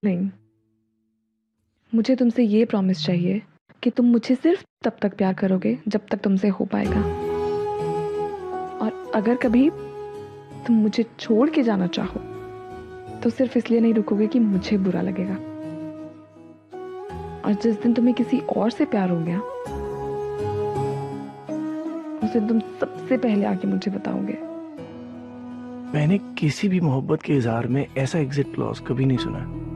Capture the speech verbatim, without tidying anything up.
नहीं, मुझे तुमसे ये प्रॉमिस चाहिए कि तुम मुझे सिर्फ तब तक प्यार करोगे जब तक तुमसे हो पाएगा। और अगर कभी तुम मुझे छोड़ के जाना चाहो तो सिर्फ इसलिए नहीं रुकोगे कि मुझे बुरा लगेगा। और जिस दिन तुम्हें किसी और से प्यार हो गया उस दिन तुम सबसे पहले आके मुझे बताओगे। मैंने किसी भी मोहब्बत के इजहार में ऐसा एग्जिट क्लॉज कभी नहीं सुना।